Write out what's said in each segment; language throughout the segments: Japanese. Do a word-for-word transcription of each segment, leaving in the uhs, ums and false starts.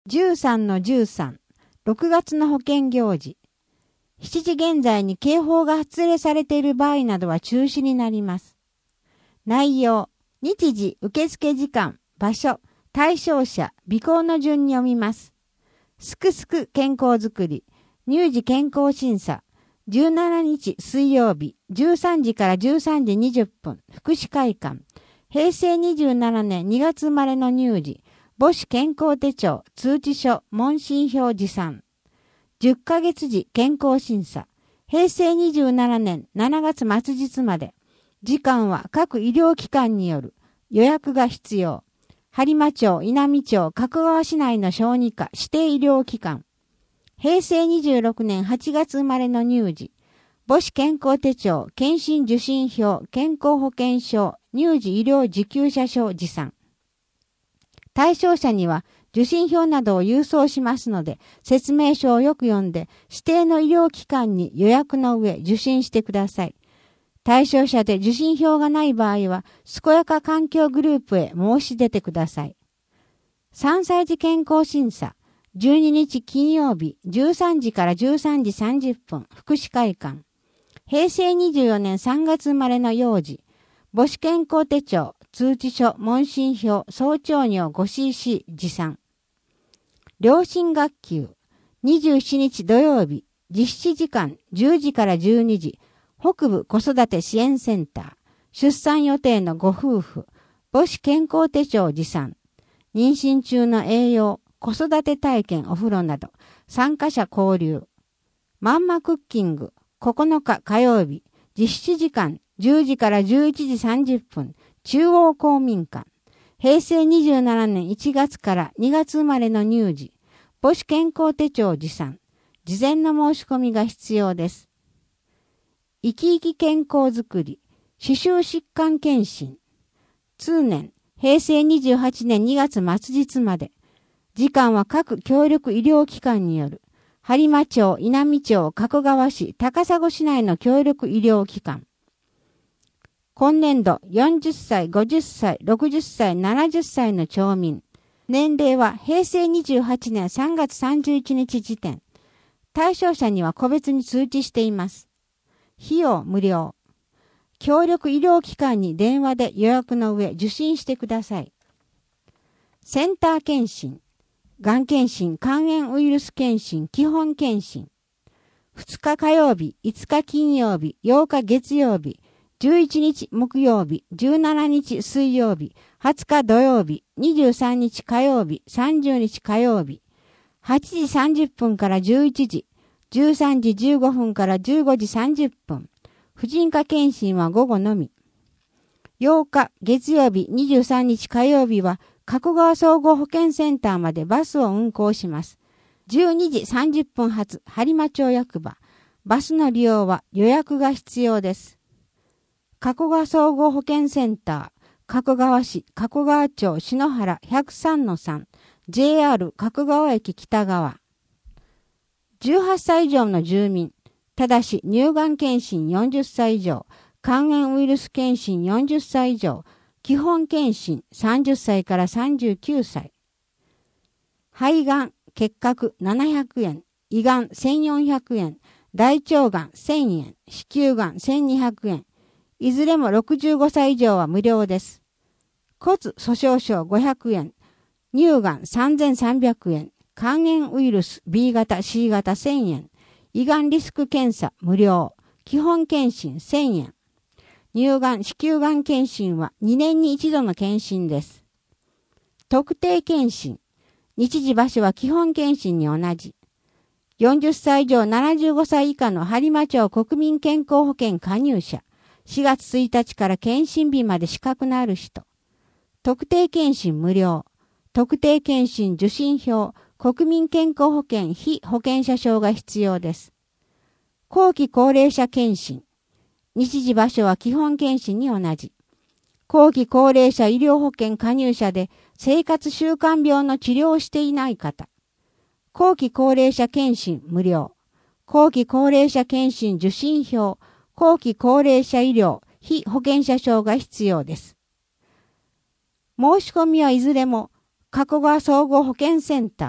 じゅうさんのじゅうさん、ろくがつの保険行事。しちじ現在に警報が発令されている場合などは中止になります。内容、日時、受付時間、場所、対象者、備考の順に読みます。すくすく健康づくり、乳児健康審査、じゅうしちにち水曜日、じゅうさんじからじゅうさんじにじゅっぷん、福祉会館、へいせいにじゅうななねんにがつ生まれの乳児、母子健康手帳、通知書、問診票持参。じゅっかげつ時健康審査。へいせいにじゅうななねんしちがつ末日まで。時間は各医療機関による。予約が必要。播磨町、稲美町、加古川市内の小児科指定医療機関。へいせいにじゅうろくねんはちがつ生まれの乳児。母子健康手帳、検診受診票、健康保険証、乳児医療受給者証持参。対象者には受診票などを郵送しますので、説明書をよく読んで、指定の医療機関に予約の上受診してください。対象者で受診票がない場合は、健やか環境グループへ申し出てください。さんさい児健康審査、じゅうににち金曜日、じゅうさんじからじゅうさんじさんじゅっぷん、福祉会館。へいせいにじゅうよねんさんがつ生まれの幼児、母子健康手帳、通知書、問診票、総長尿 ごシーシー 持参。両親学級、にじゅうしちにち土曜日、実施時間じゅうじからじゅうにじ、北部子育て支援センター、出産予定のご夫婦、母子健康手帳持参。妊娠中の栄養、子育て体験お風呂など、参加者交流。マンマクッキング、ここのか火曜日、実施時間じゅうじからじゅういちじさんじゅっぷん、中央公民館。へいせいにじゅうななねんいちがつからにがつ生まれの乳児。母子健康手帳持参。事前の申し込みが必要です。生き生き健康づくり。歯周疾患検診。通年。へいせいにじゅうはちねんにがつ末日まで。時間は各協力医療機関による。播磨町、稲美町、加古川市、高砂市内の協力医療機関。今年度よんじゅっさい、ごじゅっさい、ろくじゅっさい、ななじゅっさいの町民。年齢はへいせいにじゅうはちねんさんがつさんじゅういちにち時点。対象者には個別に通知しています。費用無料。協力医療機関に電話で予約の上受診してください。センター検診。がん検診、肝炎ウイルス検診、基本検診。ふつか火曜日、いつか金曜日、ようか月曜日、じゅういちにち木曜日、じゅうしちにち水曜日、はつか土曜日、にじゅうさんにち火曜日、さんじゅうにち火曜日、はちじさんじゅっぷんからじゅういちじ、じゅうさんじじゅうごふんからじゅうごじさんじゅっぷん、婦人科検診は午後のみ。ようか月曜日、にじゅうさんにち火曜日は、加古川総合保健センターまでバスを運行します。じゅうにじさんじゅっぷん発、播磨町役場。バスの利用は予約が必要です。加古川総合保健センター、加古川市、加古川町、篠原 ひゃくさんのさん、ジェイアール 加古川駅北側。じゅうはっさい以上の住民、ただし乳がん検診よんじゅっさい以上、肝炎ウイルス検診よんじゅっさい以上、基本検診さんじゅっさいからさんじゅうきゅうさい。肺がん、結核ななひゃくえん、胃がんせんよんひゃくえん、大腸がんせんえん、子宮がんせんにひゃくえん。いずれもろくじゅうごさい以上は無料です。骨粗鬆症ごひゃくえん、乳がんさんぜんさんびゃくえん、肝炎ウイルス ビー 型 シー 型せんえん、胃がんリスク検査無料、基本検診せんえん。乳がん、子宮がん検診はにねんに一度の検診です。特定検診。日時場所は基本検診に同じ。よんじゅっさい以上ななじゅうごさい以下の播磨町国民健康保険加入者。しがつついたちから検診日まで資格のある人。特定検診無料。特定検診受診票、国民健康保険非保険者証が必要です。後期高齢者検診。日時場所は基本検診に同じ。後期高齢者医療保険加入者で生活習慣病の治療をしていない方。後期高齢者検診無料。後期高齢者検診受診票、後期高齢者医療非保険者証が必要です。申し込みはいずれも加古川総合保健センター、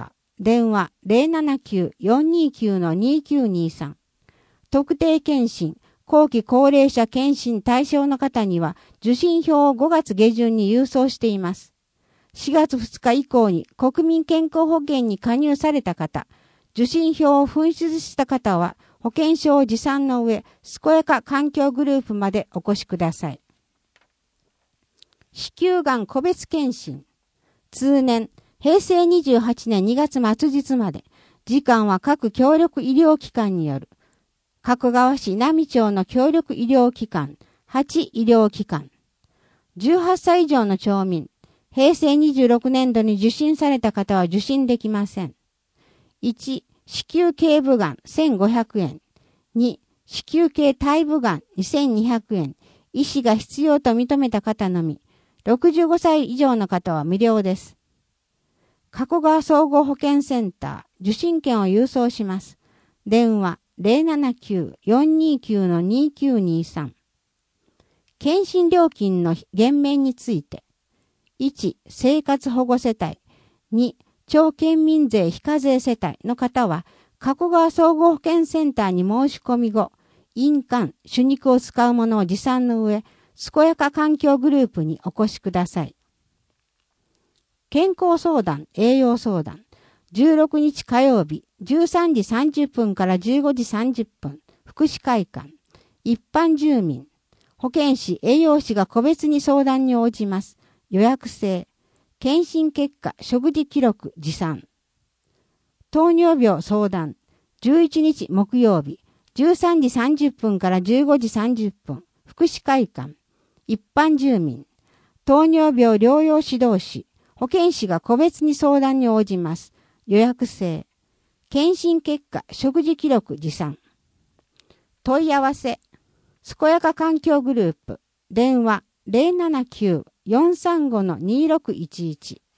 電話 ゼロななきゅう よんにきゅう にきゅうにさん。特定健診、後期高齢者健診対象の方には受診票をごがつ下旬に郵送しています。しがつふつか以降に国民健康保険に加入された方、受診票を紛失した方は保険証を持参の上、健やか環境グループまでお越しください。子宮がん個別検診。通年、へいせいにじゅうはちねんにがつ末日まで、時間は各協力医療機関による。加古川市並町の協力医療機関、はち医療機関。じゅうはっさい以上の町民、へいせいにじゅうろくねんどに受診された方は受診できません。いち、子宮頸部がんせんごひゃくえん。に、子宮頸体部がんにせんにひゃくえん。医師が必要と認めた方のみ。ろくじゅうごさい以上の方は無料です。加古川総合保健センター、受診券を郵送します。電話 ゼロななきゅう よんにきゅう にきゅうにさん。検診料金の減免について。いち、生活保護世帯。に、町県民税非課税世帯の方は、加古川総合保健センターに申し込み後、印鑑、手肉を使うものを持参の上、健やか環境グループにお越しください。健康相談、栄養相談。じゅうろくにち火曜日、じゅうさんじさんじゅっぷんからじゅうごじさんじゅっぷん、福祉会館。一般住民。保健師、栄養士が個別に相談に応じます。予約制。検診結果、食事記録、持参。糖尿病相談。じゅういちにち木曜日、じゅうさんじさんじゅっぷんからじゅうごじさんじゅっぷん、福祉会館。一般住民。糖尿病療養指導士。保健師が個別に相談に応じます。予約制。検診結果、食事記録持参。問い合わせ。健やか環境グループ。電話 ゼロななきゅう よんさんご にろくいちいち。